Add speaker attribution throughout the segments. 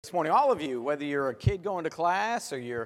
Speaker 1: This morning, all of you, whether you're a kid going to class or you're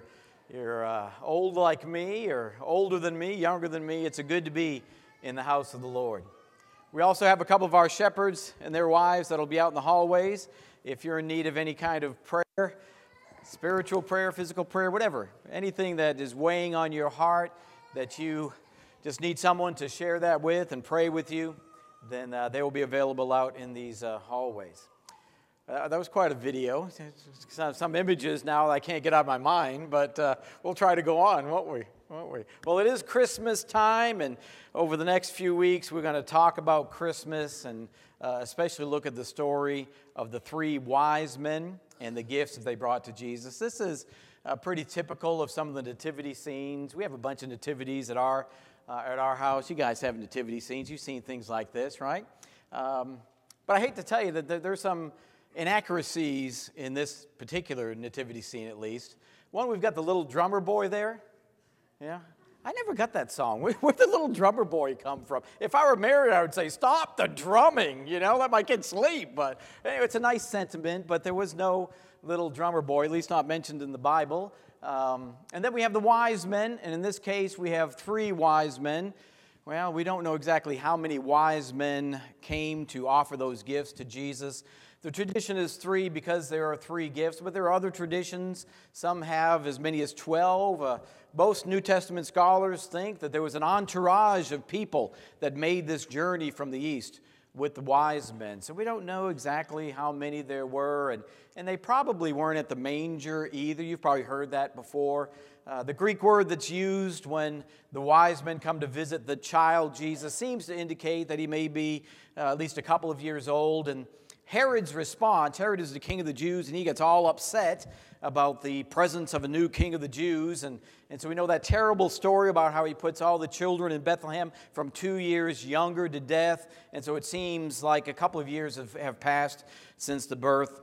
Speaker 1: old like me or older than me, younger than me, it's good to be in the house of the Lord. We also have a couple of our shepherds and their wives that'll be out in the hallways. If you're in need of any kind of prayer, spiritual prayer, physical prayer, whatever, anything that is weighing on your heart that you just need someone to share that with and pray with you, then they will be available out in these hallways. That was quite a video. Some images now I can't get out of my mind, but we'll try to go on, won't we? Well, it is Christmas time, and over the next few weeks we're going to talk about Christmas and especially look at the story of the three wise men and the gifts that they brought to Jesus. This is pretty typical of some of the nativity scenes. We have a bunch of nativities at our house. You guys have nativity scenes. You've seen things like this, right? But I hate to tell you that there's some inaccuracies in this particular nativity scene, at least. One, we've got the little drummer boy there. Yeah, I never got that song. Where'd the little drummer boy come from? If I were married, I would say, stop the drumming, let my kid sleep. But anyway, it's a nice sentiment, but there was no little drummer boy, at least not mentioned in the Bible. And then we have the wise men, and in this case, we have three wise men. Well, we don't know exactly how many wise men came to offer those gifts to Jesus. The tradition is three because there are three gifts, but there are other traditions. Some have as many as 12. Most New Testament scholars think that there was an entourage of people that made this journey from the east with the wise men. So we don't know exactly how many there were, and they probably weren't at the manger either. You've probably heard that before. The Greek word that's used when the wise men come to visit the child Jesus seems to indicate that he may be at least a couple of years old. And Herod's response, Herod is the king of the Jews, and he gets all upset about the presence of a new king of the Jews. And so we know that terrible story about how he puts all the children in Bethlehem from 2 years younger to death. And so it seems like a couple of years have passed since the birth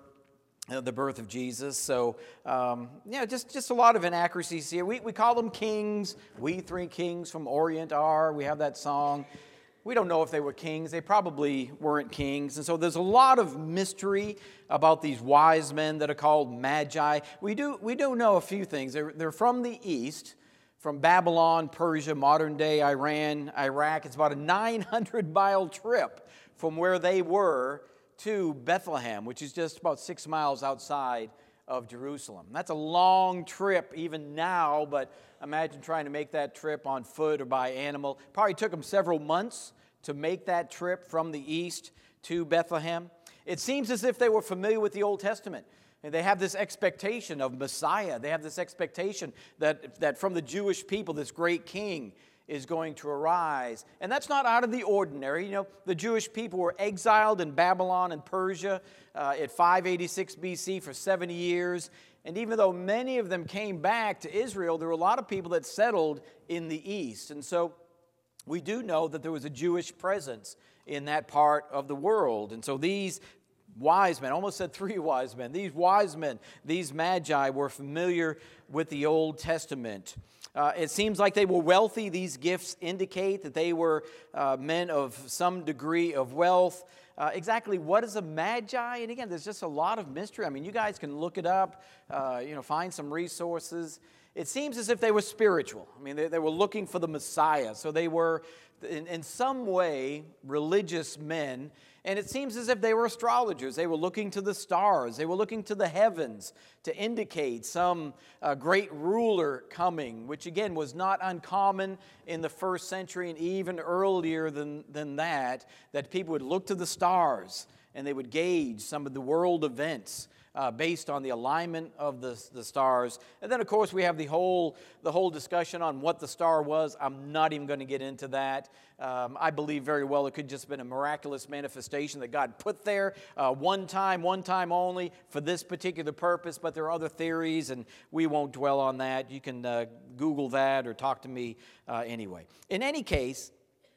Speaker 1: of Jesus. So, just a lot of inaccuracies here. We call them kings. We three kings from Orient are. We have that song. We don't know if they were kings. They probably weren't kings. And so there's a lot of mystery about these wise men that are called magi. We do know a few things. They're from the east, from Babylon, Persia, modern-day Iran, Iraq. It's about a 900-mile trip from where they were to Bethlehem, which is just about 6 miles outside of Jerusalem. That's a long trip even now, but imagine trying to make that trip on foot or by animal. Probably took them several months to make that trip from the east to Bethlehem. It seems as if they were familiar with the Old Testament. And they have this expectation of Messiah. They have this expectation that from the Jewish people, this great king is going to arise. And that's not out of the ordinary. The Jewish people were exiled in Babylon and Persia at 586 BC for 70 years. And even though many of them came back to Israel, there were a lot of people that settled in the east. And so we do know that there was a Jewish presence in that part of the world. And so these wise men, I almost said three wise men, these wise men, these magi were familiar with the Old Testament. It seems like they were wealthy. These gifts indicate that they were men of some degree of wealth. Exactly what is a magi? And again, there's just a lot of mystery. I mean, you guys can look it up, find some resources. It seems as if they were spiritual. I mean, they were looking for the Messiah. So they were, in some way, religious men. And it seems as if they were astrologers. They were looking to the stars. They were looking to the heavens to indicate some great ruler coming, which again was not uncommon in the first century and even earlier than that people would look to the stars and they would gauge some of the world events based on the alignment of the stars. And then, of course, we have the whole discussion on what the star was. I'm not even going to get into that. I believe very well it could just have been a miraculous manifestation that God put there one time only for this particular purpose, but there are other theories, and we won't dwell on that. You can Google that or talk to me anyway. In any case,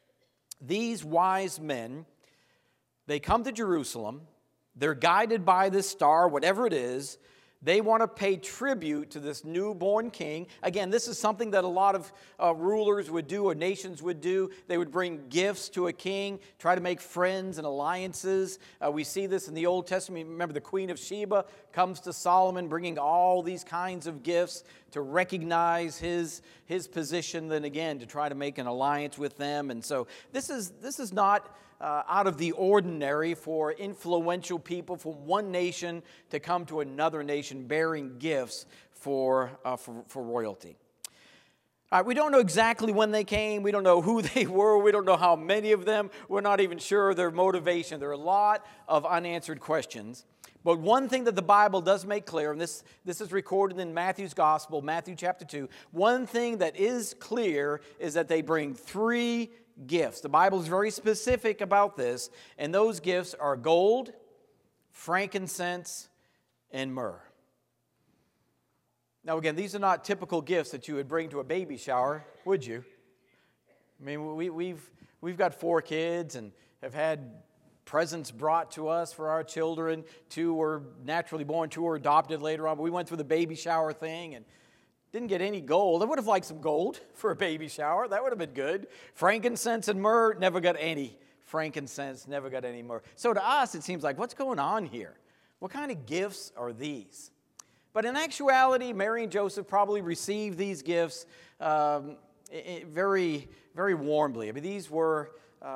Speaker 1: these wise men, they come to Jerusalem. They're guided by this star, whatever it is. They want to pay tribute to this newborn king. Again, this is something that a lot of rulers would do, or nations would do. They would bring gifts to a king, try to make friends and alliances. We see this in the Old Testament. Remember, the Queen of Sheba comes to Solomon bringing all these kinds of gifts to recognize his position, then again, to try to make an alliance with them. And so this is not out of the ordinary for influential people from one nation to come to another nation bearing gifts for royalty. We don't know exactly when they came. We don't know who they were. We don't know how many of them. We're not even sure their motivation. There are a lot of unanswered questions. But one thing that the Bible does make clear, and this is recorded in Matthew's Gospel, Matthew chapter 2, one thing that is clear is that they bring 3 gifts. The Bible is very specific about this, and those gifts are gold, frankincense, and myrrh. Now again, these are not typical gifts that you would bring to a baby shower, would you? I mean, we've got 4 kids and have had presents brought to us for our children. 2 were naturally born, 2 were adopted later on, but we went through the baby shower thing and didn't get any gold. I would have liked some gold for a baby shower. That would have been good. Frankincense and myrrh, never got any frankincense, never got any myrrh. So to us, it seems like, what's going on here? What kind of gifts are these? But in actuality, Mary and Joseph probably received these gifts very, very warmly. I mean, these were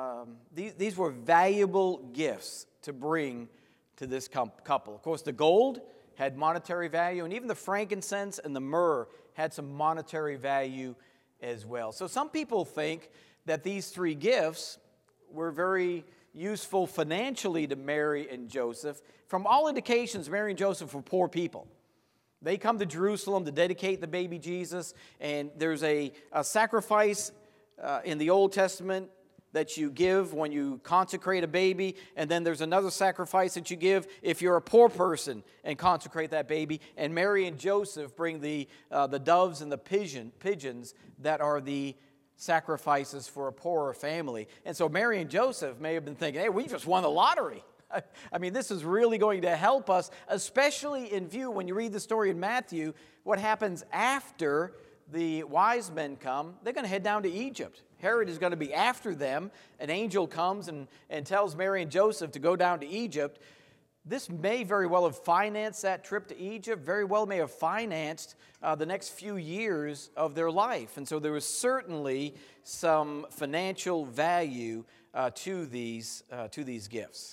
Speaker 1: valuable gifts to bring to this couple. Of course, the gold had monetary value, and even the frankincense and the myrrh had some monetary value as well. So some people think that these 3 gifts were very useful financially to Mary and Joseph. From all indications, Mary and Joseph were poor people. They come to Jerusalem to dedicate the baby Jesus, and there's a sacrifice in the Old Testament that you give when you consecrate a baby, and then there's another sacrifice that you give if you're a poor person and consecrate that baby. And Mary and Joseph bring the doves and the pigeons that are the sacrifices for a poorer family. And so Mary and Joseph may have been thinking, hey, we just won the lottery. I mean, this is really going to help us, especially in view, when you read the story in Matthew, what happens after the wise men come. They're going to head down to Egypt. Herod is going to be after them. An angel comes and tells Mary and Joseph to go down to Egypt. This may very well have financed that trip to Egypt, very well may have financed the next few years of their life. And so there was certainly some financial value to these gifts.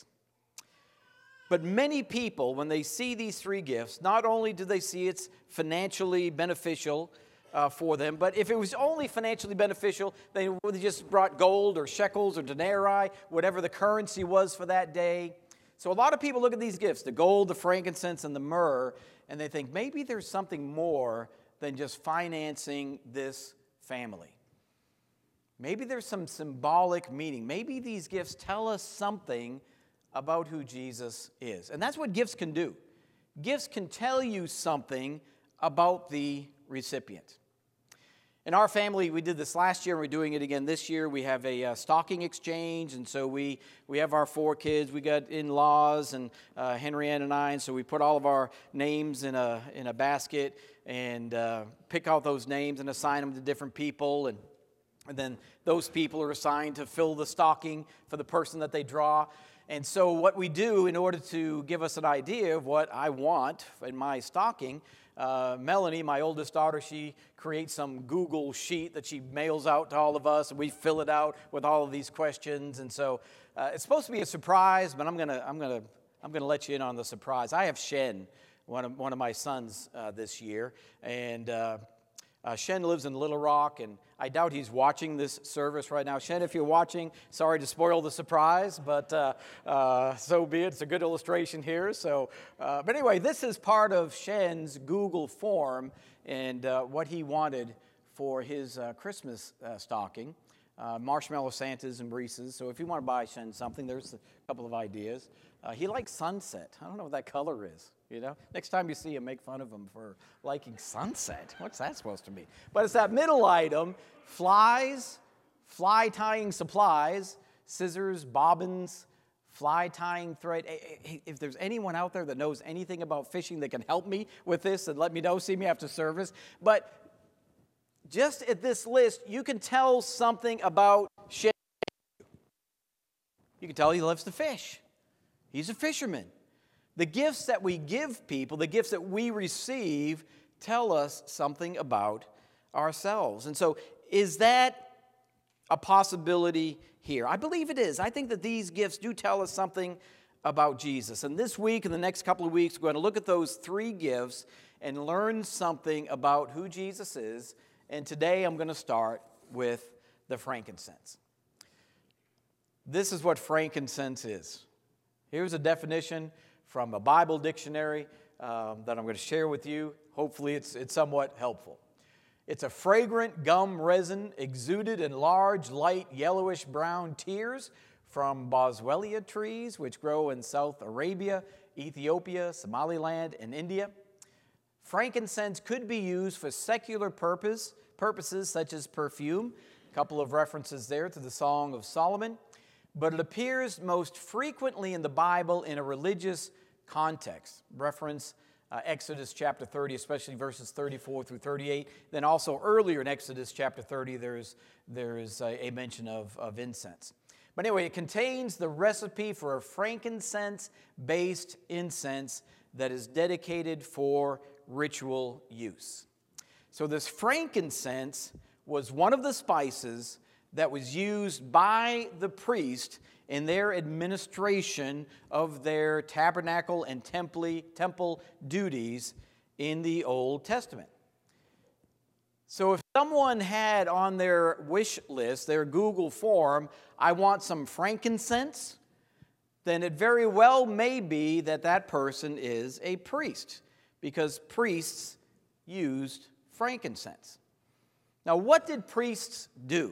Speaker 1: But many people, when they see these 3 gifts, not only do they see it's financially beneficial for them, but if it was only financially beneficial, they would have just brought gold or shekels or denarii, whatever the currency was for that day. So a lot of people look at these gifts, the gold, the frankincense, and the myrrh, and they think maybe there's something more than just financing this family. Maybe there's some symbolic meaning. Maybe these gifts tell us something about who Jesus is. And that's what gifts can do. Gifts can tell you something about the recipient. In our family, we did this last year, and we're doing it again this year. We have a stocking exchange, and so we have our 4 kids. We got in-laws, and Henry Ann and I, and so we put all of our names in a basket and pick out those names and assign them to different people, and then those people are assigned to fill the stocking for the person that they draw. And so what we do in order to give us an idea of what I want in my stocking, Melanie, my oldest daughter, she creates some Google sheet that she mails out to all of us, and we fill it out with all of these questions. And so it's supposed to be a surprise, but I'm gonna let you in on the surprise. I have Shen, one of my sons this year, and Shen lives in Little Rock, and I doubt he's watching this service right now. Shen, if you're watching, sorry to spoil the surprise, but so be it. It's a good illustration here. So, but anyway, this is part of Shen's Google form and what he wanted for his Christmas stocking. Marshmallow Santas and Reese's. So if you want to buy Shen something, there's a couple of ideas. He likes sunset. I don't know what that color is. You know, next time you see him, make fun of him for liking sunset. What's that supposed to mean? But it's that middle item: flies, fly tying supplies, scissors, bobbins, fly tying thread. If there's anyone out there that knows anything about fishing that can help me with this, and let me know, see me after service. But just at this list, you can tell something about Shay. You can tell he loves to fish. He's a fisherman. The gifts that we give people, the gifts that we receive, tell us something about ourselves. And so, is that a possibility here? I believe it is. I think that these gifts do tell us something about Jesus. And this week and the next couple of weeks, we're going to look at those three gifts and learn something about who Jesus is. And today I'm going to start with the frankincense. This is what frankincense is. Here's a definition from a Bible dictionary that I'm going to share with you. Hopefully it's somewhat helpful. It's a fragrant gum resin exuded in large, light, yellowish brown tears from boswellia trees, which grow in South Arabia, Ethiopia, Somaliland, and India. Frankincense could be used for secular purposes such as perfume. A couple of references there to the Song of Solomon. But it appears most frequently in the Bible in a religious context. Reference Exodus chapter 30, especially verses 34 through 38. Then also earlier in Exodus chapter 30, there is a mention of incense. But anyway, it contains the recipe for a frankincense-based incense that is dedicated for ritual use. So this frankincense was one of the spices that was used by the priest in their administration of their tabernacle and temple duties in the Old Testament. So if someone had on their wish list, their Google form, I want some frankincense, then it very well may be that that person is a priest, because priests used frankincense. Now, what did priests do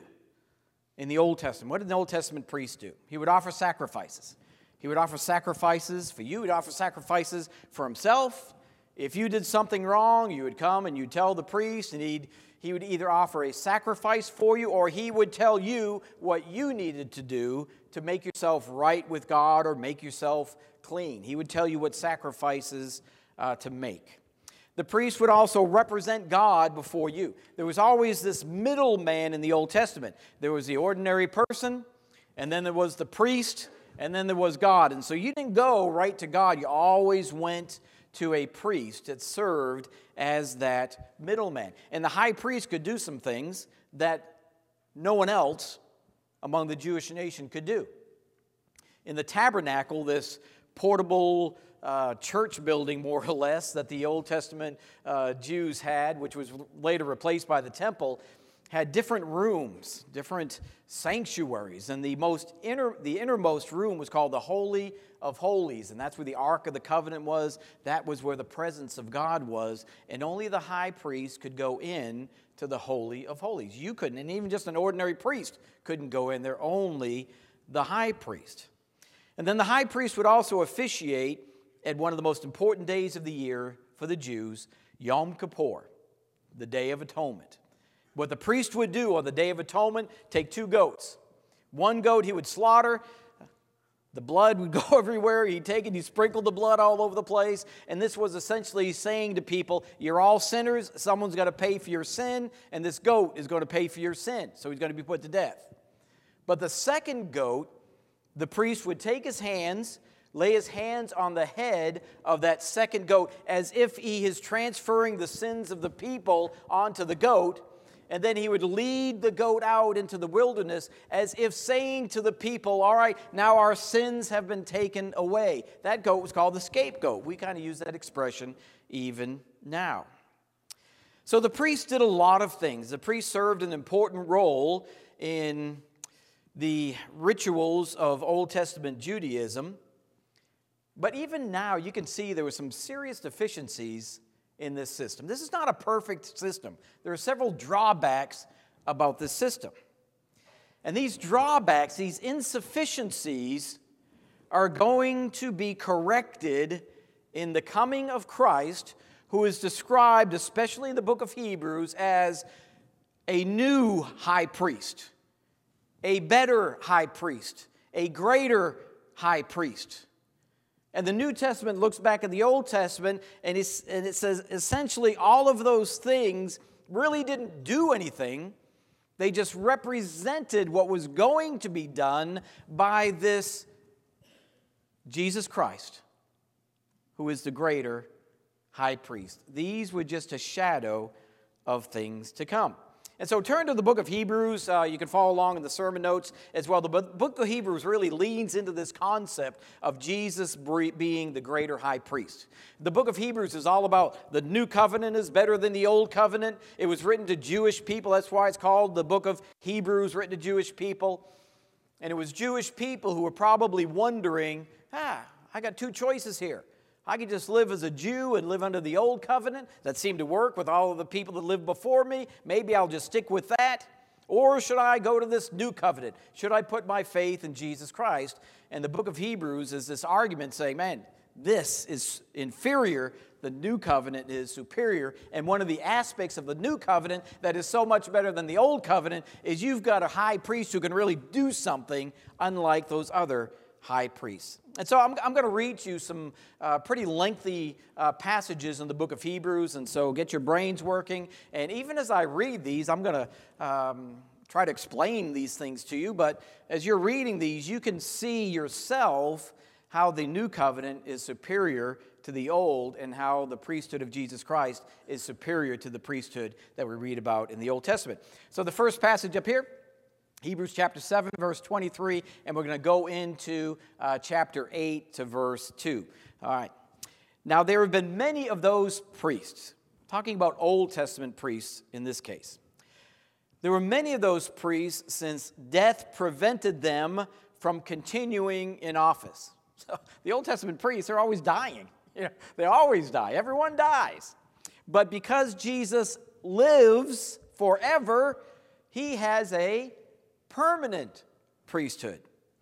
Speaker 1: in the Old Testament? What did the Old Testament priest do? He would offer sacrifices. He would offer sacrifices for you. He'd offer sacrifices for himself. If you did something wrong, you would come and you'd tell the priest, and he would either offer a sacrifice for you, or he would tell you what you needed to do to make yourself right with God or make yourself clean. He would tell you what sacrifices to make. The priest would also represent God before you. There was always this middleman in the Old Testament. There was the ordinary person, and then there was the priest, and then there was God. And so you didn't go right to God. You always went to a priest that served as that middleman. And the high priest could do some things that no one else among the Jewish nation could do. In the tabernacle, this portable church building, more or less, that the Old Testament Jews had, which was later replaced by the temple, had different rooms, different sanctuaries. And the innermost room was called the Holy of Holies, and that's where the Ark of the Covenant was. That was where the presence of God was, and only the high priest could go in to the Holy of Holies. You couldn't, and even just an ordinary priest couldn't go in there, only the high priest. And then the high priest would also officiate at one of the most important days of the year for the Jews, Yom Kippur, the Day of Atonement. What the priest would do on the Day of Atonement, take 2 goats. One goat he would slaughter. The blood would go everywhere. He'd take it, he'd sprinkle the blood all over the place. And this was essentially saying to people, you're all sinners. Someone's got to pay for your sin, and this goat is going to pay for your sin. So he's going to be put to death. But the second goat, the priest would take his hands, lay his hands on the head of that second goat as if he is transferring the sins of the people onto the goat. And then he would lead the goat out into the wilderness as if saying to the people, all right, now our sins have been taken away. That goat was called the scapegoat. We kind of use that expression even now. So the priest did a lot of things. The priest served an important role in the rituals of Old Testament Judaism. But even now, you can see there were some serious deficiencies in this system. This is not a perfect system. There are several drawbacks about this system. And these drawbacks, these insufficiencies, are going to be corrected in the coming of Christ, who is described, especially in the book of Hebrews, as a new high priest, a better high priest, a greater high priest. And the New Testament looks back at the Old Testament, and it says essentially all of those things really didn't do anything. They just represented what was going to be done by this Jesus Christ, who is the greater high priest. These were just a shadow of things to come. And so turn to the book of Hebrews. You can follow along in the sermon notes as well. The book of Hebrews really leans into this concept of Jesus being the greater high priest. The book of Hebrews is all about the new covenant is better than the old covenant. It was written to Jewish people. That's why it's called the book of Hebrews, written to Jewish people. And it was Jewish people who were probably wondering, I got two choices here. I could just live as a Jew and live under the old covenant. That seemed to work with all of the people that lived before me. Maybe I'll just stick with that. Or should I go to this new covenant? Should I put my faith in Jesus Christ? And the book of Hebrews is this argument saying, man, this is inferior. The new covenant is superior. And one of the aspects of the new covenant that is so much better than the old covenant is you've got a high priest who can really do something unlike those other high priests. And so I'm going to read you some pretty lengthy passages in the book of Hebrews, and so get your brains working. And even as I read these, I'm going to try to explain these things to you, but as you're reading these, you can see yourself how the new covenant is superior to the old and how the priesthood of Jesus Christ is superior to the priesthood that we read about in the Old Testament. So the first passage up here, Hebrews chapter 7, verse 23, and we're going to go into chapter 8 to verse 2. All right. Now, there have been many of those priests, talking about Old Testament priests in this case. There were many of those priests since death prevented them from continuing in office. So the Old Testament priests are always dying. They always die. Everyone dies. But because Jesus lives forever, he has a permanent priesthood.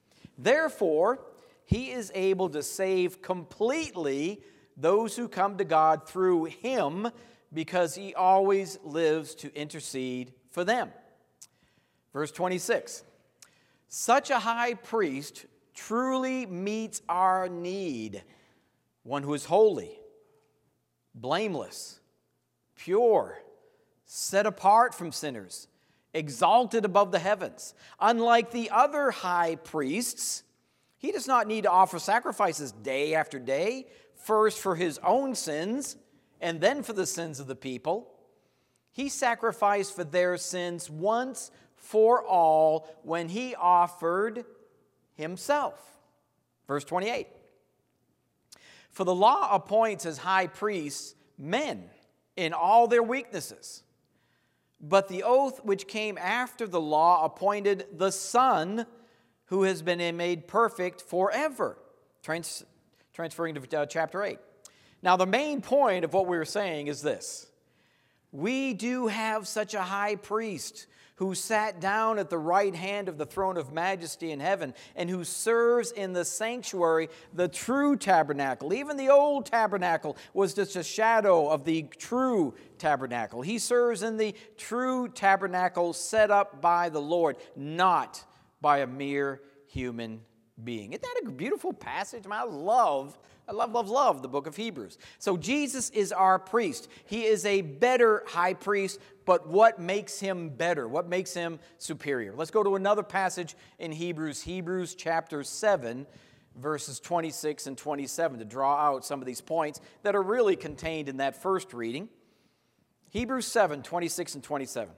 Speaker 1: Therefore, he is able to save completely those who come to God through him because he always lives to intercede for them. Verse 26, such a high priest truly meets our need, one who is holy, blameless, pure, set apart from sinners, exalted above the heavens. Unlike the other high priests, he does not need to offer sacrifices day after day, first for his own sins and then for the sins of the people. He sacrificed for their sins once for all when he offered himself. Verse 28. For the law appoints as high priests men in all their weaknesses. But the oath which came after the law appointed the Son who has been made perfect forever. Transferring to chapter 8. Now, the main point of what we're saying is this. We do have such a high priest who sat down at the right hand of the throne of majesty in heaven and who serves in the sanctuary, the true tabernacle. Even the old tabernacle was just a shadow of the true tabernacle. He serves in the true tabernacle set up by the Lord, not by a mere human being. Isn't that a beautiful passage? I love the book of Hebrews. So Jesus is our priest. He is a better high priest, but what makes him better? What makes him superior? Let's go to another passage in Hebrews chapter 7, verses 26 and 27 to draw out some of these points that are really contained in that first reading. Hebrews 7, 26 and 27.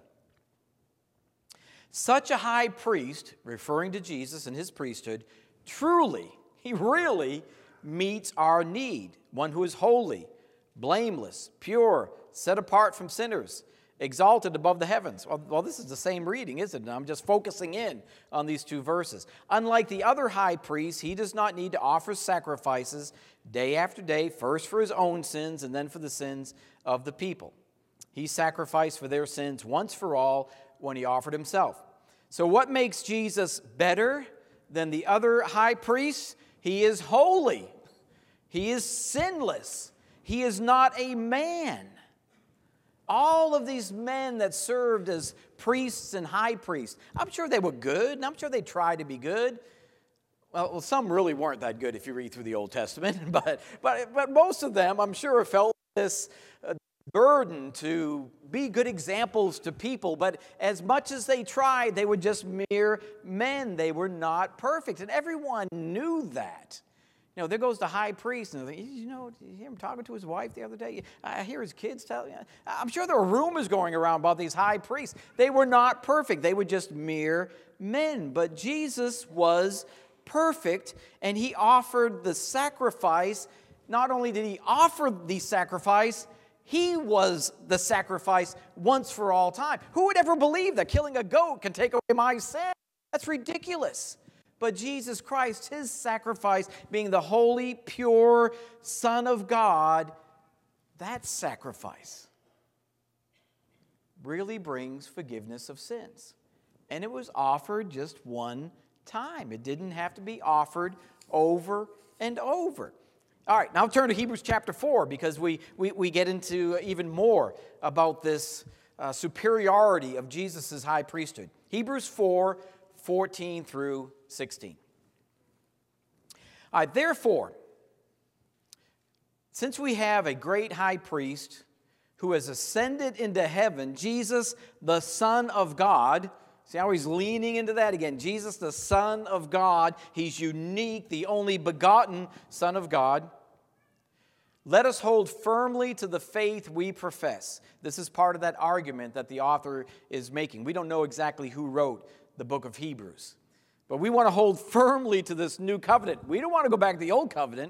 Speaker 1: Such a high priest, referring to Jesus and his priesthood, truly, he really meets our need. One who is holy, blameless, pure, set apart from sinners, exalted above the heavens. Well, this is the same reading, isn't it? I'm just focusing in on these two verses. Unlike the other high priests, he does not need to offer sacrifices day after day, first for his own sins and then for the sins of the people. He sacrificed for their sins once for all when he offered himself. So what makes Jesus better than the other high priests? He is holy. He is sinless. He is not a man. All of these men that served as priests and high priests, I'm sure they were good, and I'm sure they tried to be good. Well, some really weren't that good if you read through the Old Testament, but most of them, I'm sure, felt this burden to be good examples to people. But as much as they tried, they were just mere men. They were not perfect, and everyone knew that. You know, there goes the high priest, and you hear him talking to his wife the other day. I hear his kids tell. I'm sure there were rumors going around about these high priests. They were not perfect. They were just mere men. But Jesus was perfect, and he offered the sacrifice. Not only did he offer the sacrifice, he was the sacrifice once for all time. Who would ever believe that killing a goat can take away my sin? That's ridiculous. But Jesus Christ, his sacrifice, being the holy, pure Son of God, that sacrifice really brings forgiveness of sins. And it was offered just one time. It didn't have to be offered over and over. All right, now turn to Hebrews chapter 4, because we get into even more about this superiority of Jesus' high priesthood. Hebrews 4, 14 through 16. All right, therefore, since we have a great high priest who has ascended into heaven, Jesus, the Son of God. See how he's leaning into that again. Jesus, the Son of God. He's unique, the only begotten Son of God. Let us hold firmly to the faith we profess. This is part of that argument that the author is making. We don't know exactly who wrote the book of Hebrews, but we want to hold firmly to this new covenant. We don't want to go back to the old covenant.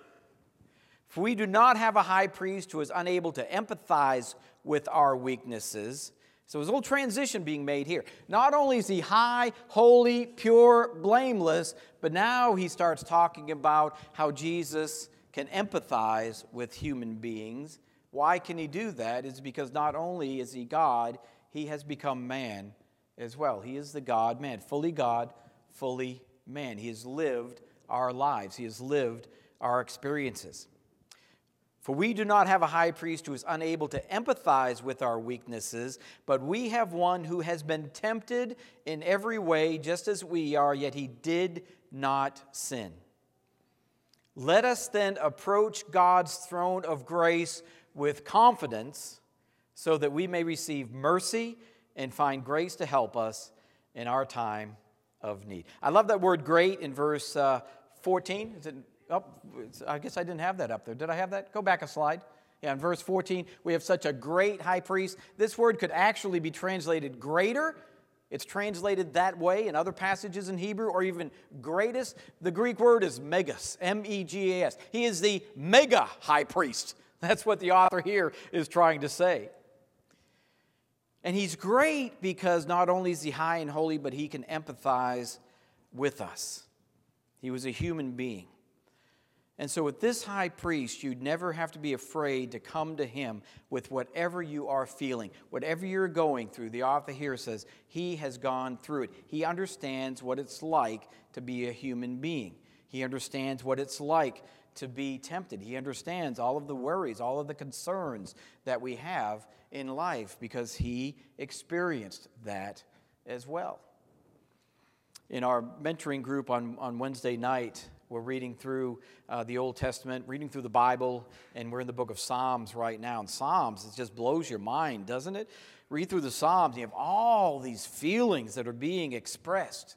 Speaker 1: For we do not have a high priest who is unable to empathize with our weaknesses. So there's a little transition being made here. Not only is he high, holy, pure, blameless, but now he starts talking about how Jesus can empathize with human beings. Why can he do that? It's because not only is he God, he has become man as well. He is the God-man, fully God, fully man. He has lived our lives. He has lived our experiences. For we do not have a high priest who is unable to empathize with our weaknesses, but we have one who has been tempted in every way, just as we are, yet he did not sin. Let us then approach God's throne of grace with confidence, so that we may receive mercy and find grace to help us in our time of need. I love that word great in verse 14. Is it? Oh, I guess I didn't have that up there. Did I have that? Go back a slide. Yeah, in verse 14, we have such a great high priest. This word could actually be translated greater. It's translated that way in other passages in Hebrew, or even greatest. The Greek word is megas, M-E-G-A-S. He is the mega high priest. That's what the author here is trying to say. And he's great because not only is he high and holy, but he can empathize with us. He was a human being. And so with this high priest, you'd never have to be afraid to come to him with whatever you are feeling, whatever you're going through. The author here says he has gone through it. He understands what it's like to be a human being. He understands what it's like to be tempted. He understands all of the worries, all of the concerns that we have in life, because he experienced that as well. In our mentoring group on Wednesday night, we're reading through the Old Testament, reading through the Bible, and we're in the book of Psalms right now. And Psalms, it just blows your mind, doesn't it? Read through the Psalms, and you have all these feelings that are being expressed.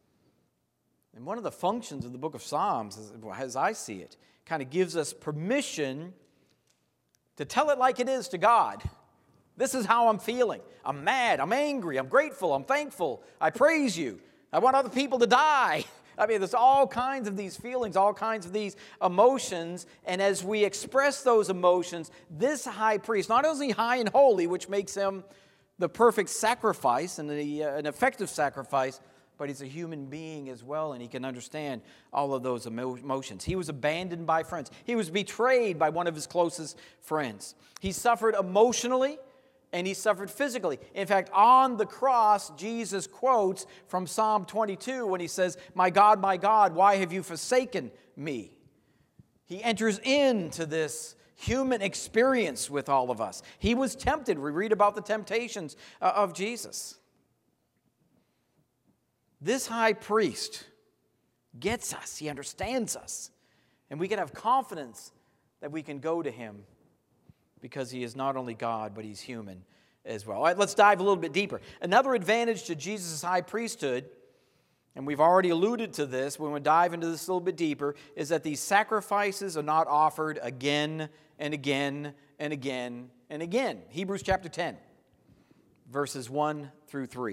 Speaker 1: And one of the functions of the book of Psalms, as I see it, kind of gives us permission to tell it like it is to God. This is how I'm feeling. I'm mad, I'm angry, I'm grateful, I'm thankful, I praise you. I want other people to die. I mean, there's all kinds of these feelings, all kinds of these emotions, and as we express those emotions, this high priest, not only high and holy, which makes him the perfect sacrifice and an effective sacrifice, but he's a human being as well, and he can understand all of those emotions. He was abandoned by friends. He was betrayed by one of his closest friends. He suffered emotionally, and he suffered physically. In fact, on the cross, Jesus quotes from Psalm 22 when he says, my God, why have you forsaken me?" He enters into this human experience with all of us. He was tempted. We read about the temptations of Jesus. This high priest gets us. He understands us. And we can have confidence that we can go to him because he is not only God, but he's human as well. All right, let's dive a little bit deeper. Another advantage to Jesus' high priesthood, and we've already alluded to this when we dive into this a little bit deeper, is that these sacrifices are not offered again and again and again and again. Hebrews chapter 10, verses 1 through 3.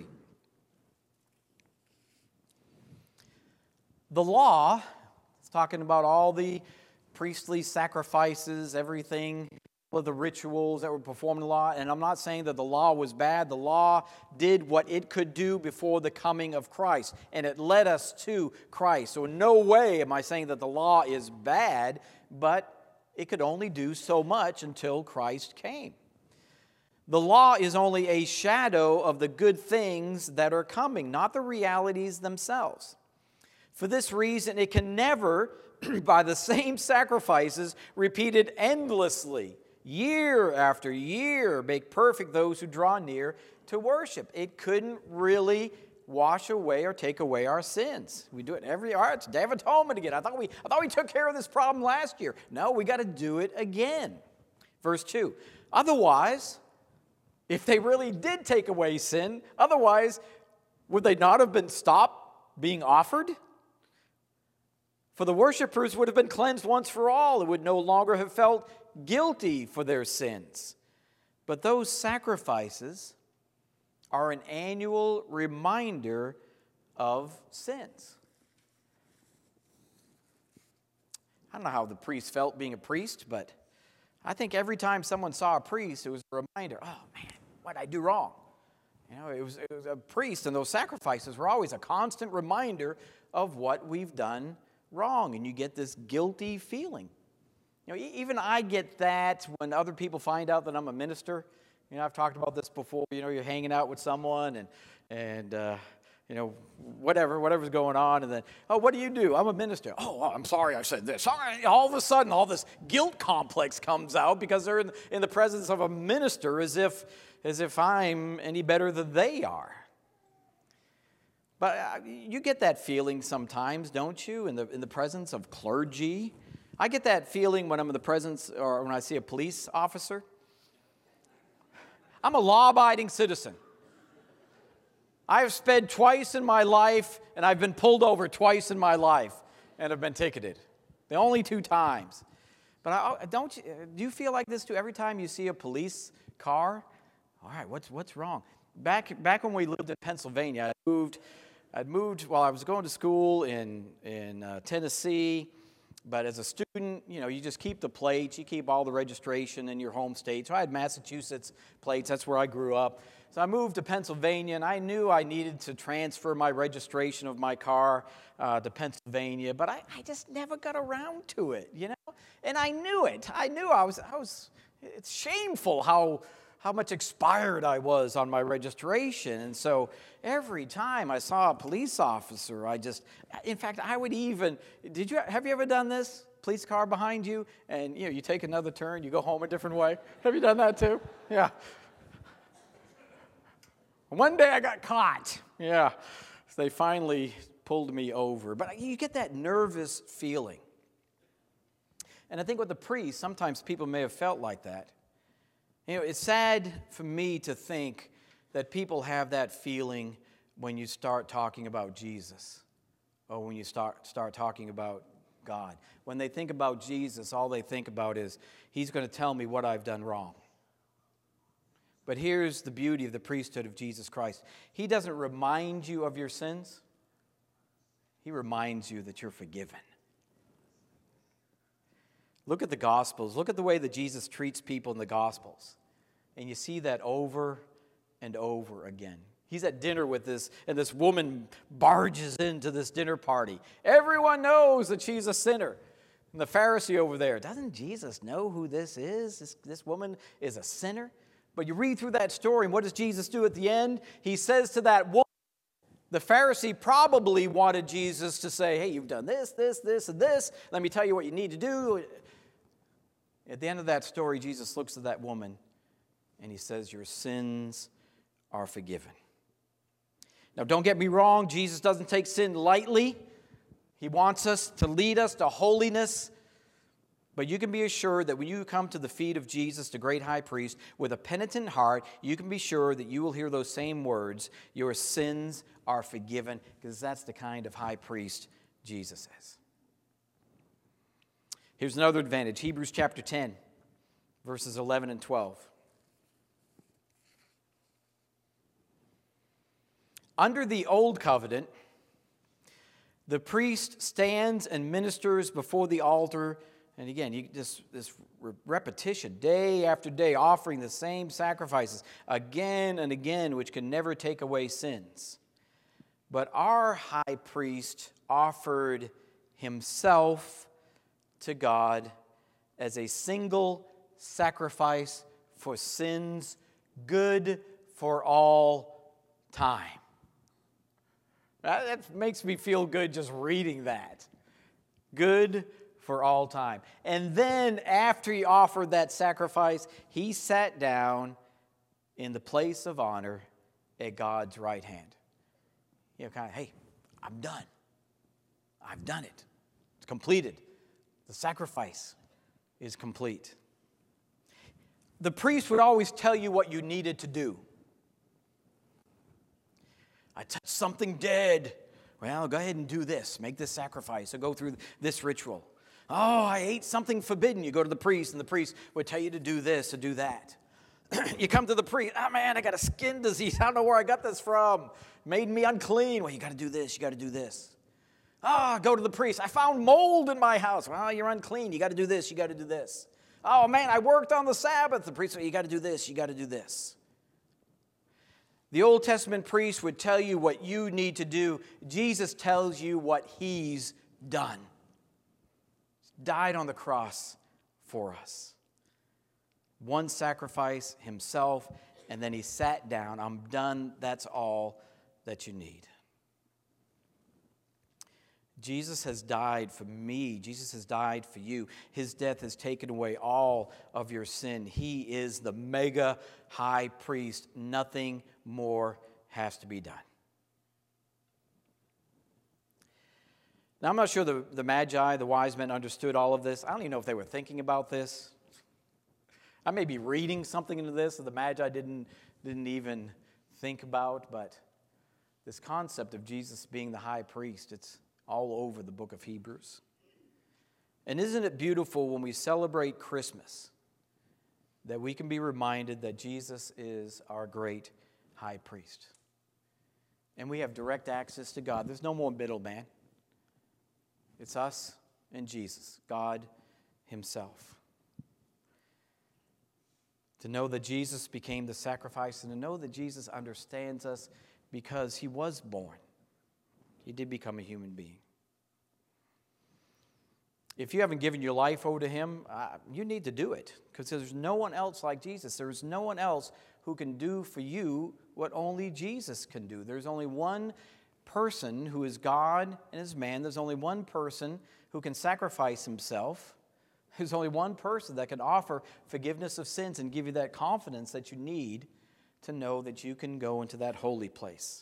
Speaker 1: The law, it's talking about all the priestly sacrifices, everything, all of the rituals that were performed in the law. And I'm not saying that the law was bad. The law did what it could do before the coming of Christ, and it led us to Christ. So in no way am I saying that the law is bad, but it could only do so much until Christ came. The law is only a shadow of the good things that are coming, not the realities themselves. For this reason, it can never, by the same sacrifices repeated endlessly, year after year, make perfect those who draw near to worship. It couldn't really wash away or take away our sins. We do it every year. It's Day of Atonement again. I thought we took care of this problem last year. No, we got to do it again. Verse 2. Otherwise, if they really did take away sin, otherwise, would they not have been stopped being offered? For the worshipers would have been cleansed once for all and would no longer have felt guilty for their sins. But those sacrifices are an annual reminder of sins. I don't know how the priest felt being a priest, but I think every time someone saw a priest, it was a reminder, oh man, what did I do wrong? You know, it was a priest, and those sacrifices were always a constant reminder of what we've done wrong, and you get this guilty feeling. You know, even I get that when other people find out that I'm a minister. You know, I've talked about this before. You know, you're hanging out with someone and you know, whatever's going on, and then, oh, what do you do? I'm a minister. Oh, I'm sorry I said this. Sorry. All of a sudden, all this guilt complex comes out because they're in the presence of a minister as if I'm any better than they are. But you get that feeling sometimes, don't you, in the presence of clergy? I get that feeling when I'm in the presence or when I see a police officer. I'm a law-abiding citizen. I have sped twice in my life, and I've been pulled over twice in my life and have been ticketed. The only 2 times. But do you feel like this too every time you see a police car? All right, what's wrong? Back when we lived in Pennsylvania, I'd moved while I was going to school in Tennessee, but as a student, you know, you just keep the plates, you keep all the registration in your home state. So I had Massachusetts plates, that's where I grew up. So I moved to Pennsylvania, and I knew I needed to transfer my registration of my car to Pennsylvania, but I just never got around to it, you know? And I knew it. I was it's shameful how much expired I was on my registration. And so every time I saw a police officer, in fact, I would even, have you ever done this? Police car behind you, and you take another turn, you go home a different way. Have you done that too? Yeah. One day I got caught. Yeah. So they finally pulled me over. But you get that nervous feeling. And I think with the priest, sometimes people may have felt like that. You know, it's sad for me to think that people have that feeling when you start talking about Jesus or when you start talking about God. When they think about Jesus, all they think about is, he's going to tell me what I've done wrong. But here's the beauty of the priesthood of Jesus Christ. He doesn't remind you of your sins. He reminds you that you're forgiven. Look at the Gospels. Look at the way that Jesus treats people in the Gospels. And you see that over and over again. He's at dinner with this, and this woman barges into this dinner party. Everyone knows that she's a sinner. And the Pharisee over there, doesn't Jesus know who this is? This woman is a sinner? But you read through that story, and what does Jesus do at the end? He says to that woman, the Pharisee probably wanted Jesus to say, hey, you've done this, this, this, and this. Let me tell you what you need to do. At the end of that story, Jesus looks at that woman and he says, your sins are forgiven. Now, don't get me wrong. Jesus doesn't take sin lightly. He wants us to lead us to holiness. But you can be assured that when you come to the feet of Jesus, the great high priest, with a penitent heart, you can be sure that you will hear those same words, your sins are forgiven, because that's the kind of high priest Jesus is. Here's another advantage, Hebrews chapter 10, verses 11 and 12. Under the old covenant, the priest stands and ministers before the altar. And again, this repetition, day after day, offering the same sacrifices again and again, which can never take away sins. But our high priest offered himself to God as a single sacrifice for sins, good for all time. That makes me feel good just reading that. Good for all time. And then after he offered that sacrifice, he sat down in the place of honor at God's right hand. You know, kind of, hey, I'm done. I've done it. It's completed. The sacrifice is complete. The priest would always tell you what you needed to do. I touched something dead. Well, go ahead and do this. Make this sacrifice or go through this ritual. Oh, I ate something forbidden. You go to the priest, and the priest would tell you to do this or do that. You come to the priest. Oh, man, I got a skin disease. I don't know where I got this from. Made me unclean. Well, you got to do this. You got to do this. Oh, go to the priest. I found mold in my house. Well, you're unclean. You got to do this. You got to do this. Oh, man, I worked on the Sabbath. The priest said, you got to do this. You got to do this. The Old Testament priest would tell you what you need to do. Jesus tells you what he's done. He died on the cross for us. One sacrifice, himself, and then he sat down. I'm done. That's all that you need. Jesus has died for me. Jesus has died for you. His death has taken away all of your sin. He is the mega high priest. Nothing more has to be done. Now, I'm not sure the Magi, the wise men, understood all of this. I don't even know if they were thinking about this. I may be reading something into this that the Magi didn't even think about, but this concept of Jesus being the high priest, it's all over the book of Hebrews. And isn't it beautiful when we celebrate Christmas that we can be reminded that Jesus is our great high priest? And we have direct access to God. There's no more middleman. It's us and Jesus, God himself. To know that Jesus became the sacrifice and to know that Jesus understands us because he was born. He did become a human being. If you haven't given your life over to him, you need to do it because there's no one else like Jesus. There's no one else who can do for you what only Jesus can do. There's only one person who is God and is man. There's only one person who can sacrifice himself. There's only one person that can offer forgiveness of sins and give you that confidence that you need to know that you can go into that holy place.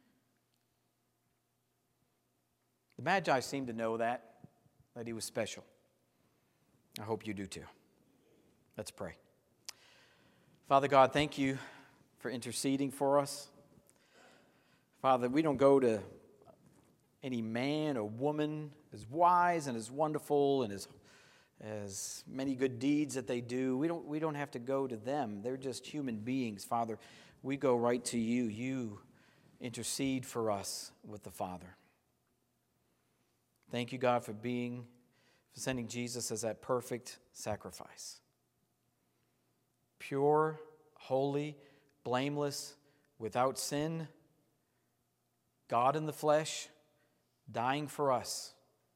Speaker 1: The Magi seemed to know that he was special. I hope you do too. Let's pray. Father God, thank you for interceding for us. Father, we don't go to any man or woman as wise and as wonderful and as many good deeds that they do. We don't have to go to them. They're just human beings. Father, we go right to you. You intercede for us with the Father. Thank you, God, for sending Jesus as that perfect sacrifice. Pure, holy, blameless, without sin, God in the flesh, dying for us.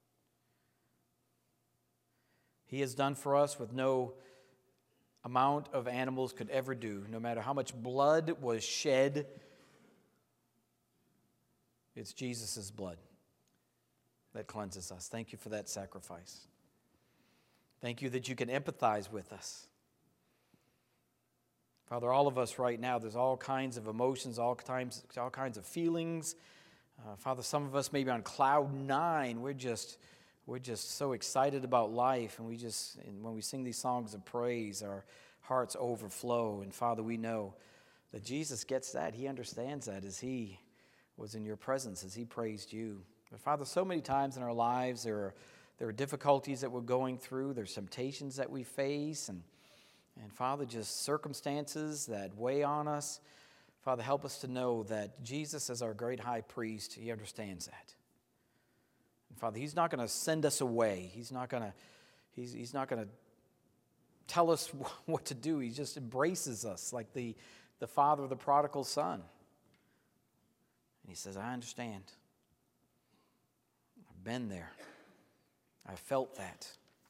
Speaker 1: He has done for us what no amount of animals could ever do. No matter how much blood was shed, it's Jesus' blood that cleanses us. Thank you for that sacrifice. Thank you that you can empathize with us. Father, all of us right now, there's all kinds of emotions, all kinds of feelings, Father, some of us may be on cloud nine. We're just so excited about life, and when we sing these songs of praise, our hearts overflow. And Father, we know that Jesus gets that. He understands that as he was in your presence, as he praised you. But Father, so many times in our lives there are difficulties that we're going through. There's temptations that we face, and Father, just circumstances that weigh on us. Father, help us to know that Jesus, as our great high priest, he understands that. And Father, he's not going to send us away. He's not going to tell us what to do. He just embraces us like the father of the prodigal son. And he says, I understand. I've been there. I've felt that.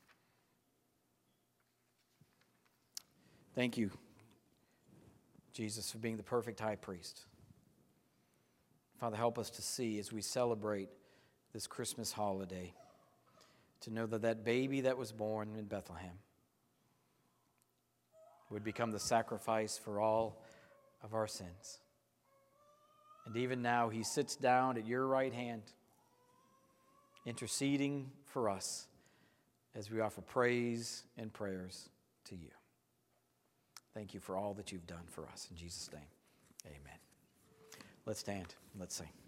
Speaker 1: Thank you, Jesus, for being the perfect high priest. Father, help us to see as we celebrate this Christmas holiday, to know that that baby that was born in Bethlehem would become the sacrifice for all of our sins. And even now, he sits down at your right hand, interceding for us as we offer praise and prayers to you. Thank you for all that you've done for us. In Jesus' name, amen. Let's stand. Let's sing.